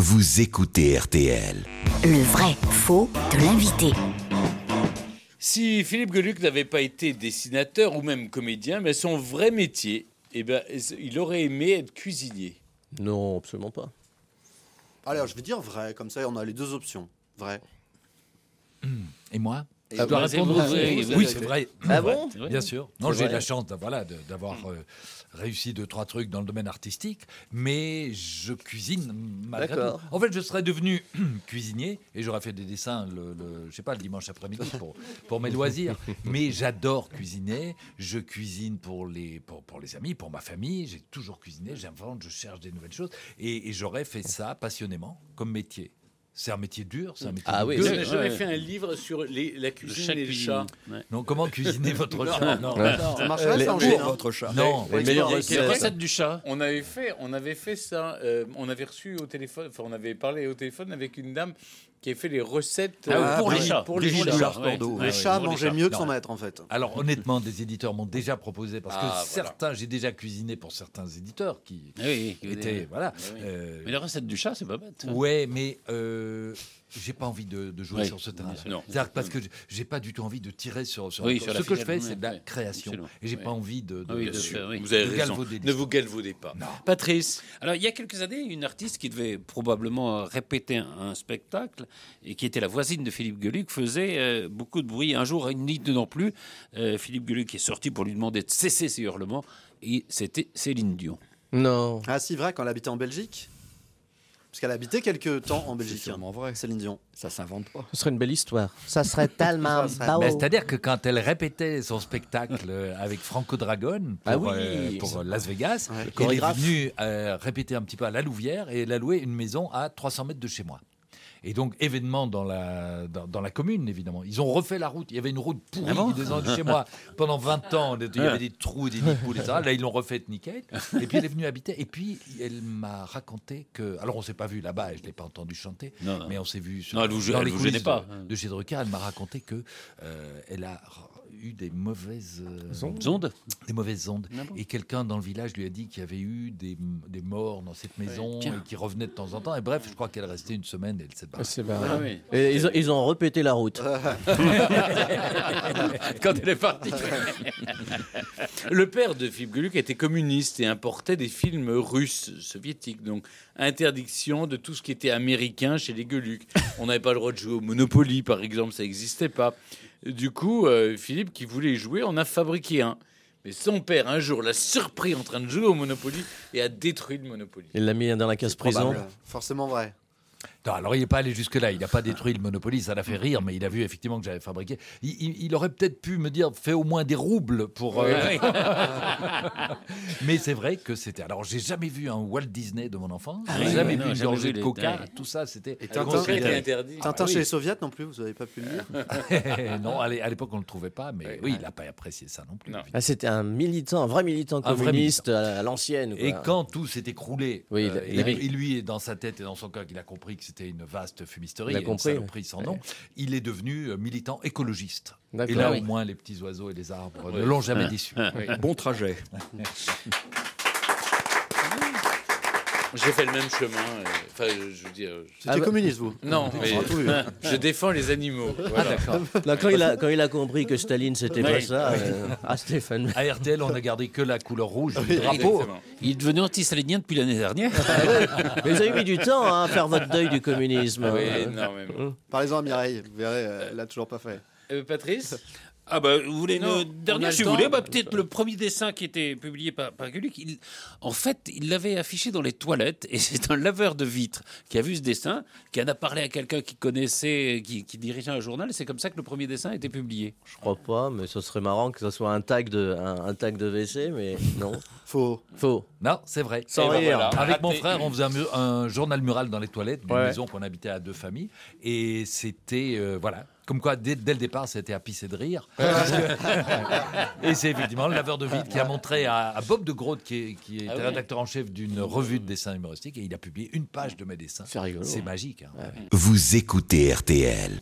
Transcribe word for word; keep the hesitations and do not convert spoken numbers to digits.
Vous écoutez R T L. Le vrai faux de l'invité. Si Philippe Geluck n'avait pas été dessinateur ou même comédien, mais son vrai métier, eh ben, il aurait aimé être cuisinier. Non, absolument pas. Alors, je vais dire vrai, comme ça on a les deux options. Vrai. Et moi Et Je dois bah, répondre c'est aussi. vrai, Oui, vous oui, avez c'est fait. vrai. Ah Ouais, bon c'est vrai. Bien sûr. Non, C'est j'ai vrai. de la chance de- voilà, de- d'avoir euh, réussi deux, trois trucs dans le domaine artistique, mais je cuisine malgré D'accord. tout. En fait, je serais devenu cuisinier et j'aurais fait des dessins, le, le- je sais pas, le dimanche après-midi pour, pour mes loisirs. Mais j'adore cuisiner. Je cuisine pour les, pour, pour les amis, pour ma famille. J'ai toujours cuisiné, j'invente, je cherche des nouvelles choses. Et, et j'aurais fait ça passionnément comme métier. C'est un métier dur, c'est un métier Ah oui, dur. J'avais c'est- j'avais ouais. fait un livre sur les- la cuisine chaque et le cuisine. chat. Non, comment cuisiner votre chat Non, Ouais. non. Ça marcherait, les- ça, en les- G, hein. votre chat. Non. Les Ouais, meilleures tu vois, Quelle recettes. recette du chat? On avait fait, on avait fait ça. euh, on avait reçu au téléphone, enfin, on avait parlé au téléphone avec une dame qui avait fait les recettes Ah oui, euh, pour les pour chats. Pour les Brigitte chats. Doulard Ouais. Cordeau. Les Ouais, chats pour les mangeaient chats. mieux que Non. son maître, en fait. Alors honnêtement, des éditeurs m'ont déjà proposé parce que Ah, voilà. certains, j'ai déjà cuisiné pour certains éditeurs qui Ah oui, oui, étaient oui. voilà. Ah oui. euh, Mais la recette du chat, c'est pas bête. ouais, mais euh, j'ai pas envie de, de jouer Oui. sur ce terrain. Non. C'est-à-dire parce que j'ai pas du tout envie de tirer sur. sur Oui, ce sur la que je ficelle, fais, oui, c'est de la oui. création, Absolument. et j'ai Oui. pas envie de. de- Ah oui, de- de faire, oui. Vous avez de raison. galvauder Ne vous l'histoire. galvaudez pas. Non. Patrice, Alors, il y a quelques années, une artiste qui devait probablement euh, répéter un, un spectacle et qui était la voisine de Philippe Geluck faisait euh, beaucoup de bruit. Un jour, une nuit non plus, euh, Philippe Geluck est sorti pour lui demander de cesser ses hurlements et c'était Céline Dion. Non. Ah, si, vrai, quand elle habitait en Belgique. Parce qu'elle a habité quelques temps en Belgique. C'est sûrement vrai. Céline Dion. Ça s'invente pas. Ce serait une belle histoire. Ça serait tellement Ça serait- Mais beau. c'est-à-dire que quand elle répétait son spectacle euh, avec Franco Dragon pour, Ah oui. euh, pour euh, Las Vegas, Ouais. elle est chorégraphe. venue euh, répéter un petit peu à la Louvière et elle a loué une maison à trois cents mètres de chez moi. Et donc, événement dans la, dans, dans la commune, évidemment. Ils ont refait la route. Il y avait une route pourrie qui descendait de chez moi pendant vingt ans. Il y avait des trous, des nids de poules, et cetera. Là, ils l'ont refaite nickel. Et puis, elle est venue habiter. Et puis, elle m'a raconté que... Alors, on ne s'est pas vu là-bas et je ne l'ai pas entendu chanter. Non, non. Mais on s'est vu sur, Non, elle vous- dans elle les vous coulisses gênait pas. de, de chez Drucker. Elle m'a raconté que euh, elle a r- eu des mauvaises... euh, Zonde. des mauvaises ondes. Ah bon Et quelqu'un dans le village lui a dit qu'il y avait eu des, des morts dans cette maison Tiens. et qui revenaient de temps en temps. Et bref, je crois qu'elle est restée une semaine et elle s'est barrée. C'est barré. Ah oui. Et ils, ont, ils ont répété la route. Quand elle est partie. le père de Philippe Geluck était communiste et importait des films russes, soviétiques. Donc, interdiction de tout ce qui était américain chez les Geluck. On n'avait pas le droit de jouer au Monopoly, par exemple, ça n'existait pas. Du coup, euh, Philippe, qui voulait y jouer, en a fabriqué un. Mais son père, un jour, l'a surpris en train de jouer au Monopoly et a détruit le Monopoly. Il l'a mis dans la case prison. Probable. Forcément vrai. Non, alors il n'est pas allé jusque-là, il n'a pas détruit le Monopoly, ça l'a fait rire, mais il a vu effectivement que j'avais fabriqué. Il, il- il aurait peut-être pu me dire, fais au moins des roubles pour... euh, mais c'est vrai que c'était... Alors j'ai jamais vu un Walt Disney de mon enfance, j'ai oui, jamais non, vu une jamais gorgée vu de les- coca, ouais. tout ça c'était... Et Tintin, Considéré Tintin, interdit. Tintin Ah, chez oui. les soviets non plus, vous n'avez pas pu le lire. non, à l'é- à l'époque on ne le trouvait pas, mais oui, il n'a pas apprécié ça non plus. Non. Ah, c'était un militant, un vrai militant Un vrai communiste à, à l'ancienne. quoi. Et quand tout s'est écroulé, Oui, il- euh, il et, avait- et lui, dans sa tête et dans son cœur, qu'il a compris que c'était une vaste fumisterie, Il a et compris, une saloperie sans nom, il est devenu euh, militant écologiste. Et D'accord. là, Oui. au moins, les petits oiseaux et les arbres ne l'ont jamais déçu. Bon trajet. J'ai fait le même chemin. euh, Enfin, je veux dire... je- C'était Ah bah- communiste, vous. Non, mais On a tout vu. je défends les animaux. Voilà. Là, quand, il a, quand il a compris que Staline, c'était pas Oui. ça. euh, Ah, Stéphane. À R T L, on a gardé que la couleur rouge du drapeau. Exactement. Il est devenu anti-stalinien depuis l'année dernière. Mais vous avez mis du temps hein, à faire votre deuil du communisme. Oui, Euh, énormément. Parlez-en à Mireille, vous verrez, euh, elle l'a toujours pas fait. Euh, Patrice Ah bah vous voulez Non, le on a dernier le si vous temps. voulez, bah, peut-être le premier dessin qui était publié par, par Geluck, il, en fait il l'avait affiché dans les toilettes et c'est un laveur de vitres qui a vu ce dessin, qui en a parlé à quelqu'un qui connaissait, qui, qui dirigeait un journal et c'est comme ça que le premier dessin a été publié. Je crois pas, mais ce serait marrant que ce soit un tag de, un, un tag de W C, mais non. Faux. Faux. Non, c'est vrai. Sans Eh ben rire. voilà. Avec mon Raté. frère, on faisait un, mu- un journal mural dans les toilettes d'une Ouais. maison qu'on habitait à deux familles. Et c'était, euh, voilà, comme quoi, dès, dès le départ, c'était à pisser de rire. Et c'est effectivement le laveur de vide qui a montré à, à Bob de Groot, qui est, qui est Ah oui. rédacteur en chef d'une revue de dessins humoristiques, et il a publié une page de mes dessins. C'est rigolo. C'est magique. Hein. Vous écoutez R T L.